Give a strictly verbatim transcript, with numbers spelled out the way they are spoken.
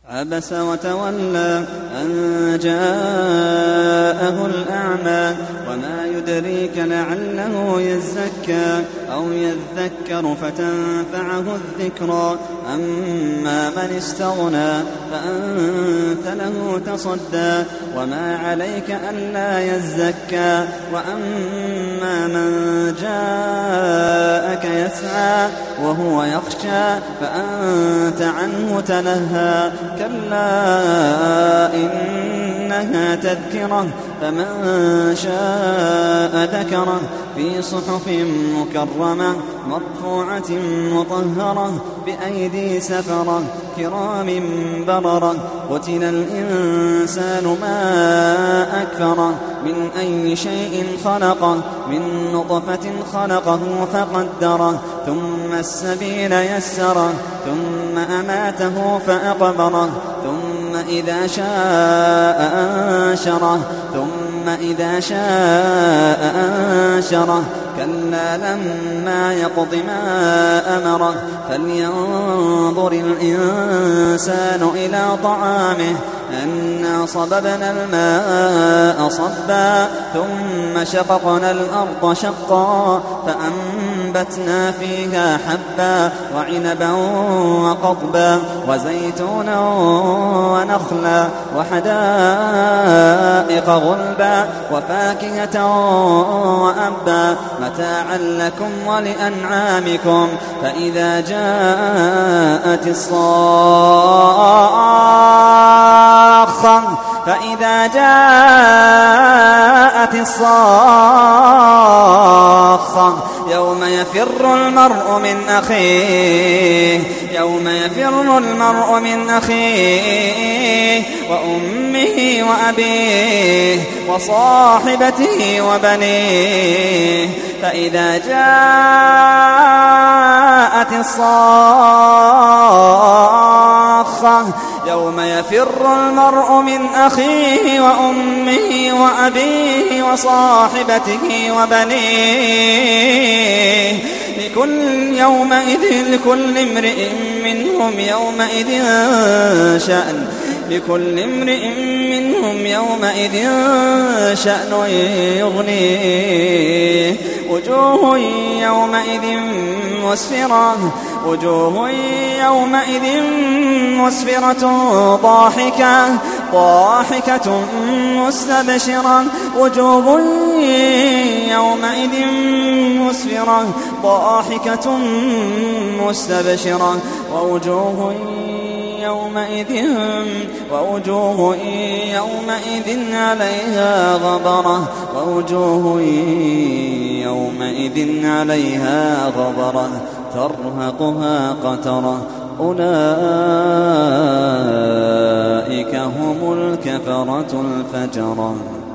عبس وتولى أن جاءه الأعمى وما يدريك لعله يزكى أو يذكر فتنفعه الذكرى أما من استغنى فأنت له تصدى وما عليك ألا يزكى وأما من جاءك يسعى وهو يخشى فأنت عنه تلهى كلا إنها تذكرة فمن شاء ذكره في صحف مكرمة مرفوعة مطهرة بأيدي سفرة كرام بررة قتل الإنسان ما أكفره من أي شيء خلقه من نطفة خلقه فقدره ثم السبيل يسره ثم أماته فأقبره ثم إذا شاء أنشره ثم إذا شاء أنشره كلا لما يقض ما أمره فلينظر الإنسان إلى طعامه أنا صببنا الماء صبا ثم شققنا الأرض شقا فأنبتنا فيها حبا وعنبا وقضبا وزيتونا ونخلا وحدائق غلبا وفاكهة وأبا متاعا لكم ولأنعامكم فإذا جاءت الصاخة فإذا جاءت الصاخة يوم يفر المرء من أخيه يوم يفر المرء من أخيه وأمه وأبيه وصاحبته وبنيه فإذا جاءت الصاخة يوم يفر المرء من أخيه وأمه وأبيه وصاحبته وبنيه لكل يومئذ لكل امرئ منهم يومئذ شأن لكل امرئ منهم يومئذ شأن يغنيه وجوه يومئذ مسفرة وجوه يومئذ مسفرة ضاحكة ضاحكة مستبشرة وجوه يومئذ مسفرة ضاحكة مستبشرة ووجوه يومئذ ووجوه يومئذ عليها غبرة ووجوه يومئذ عليها غبرة ترهقها قترة أولئك هم الكفرة الفجرة.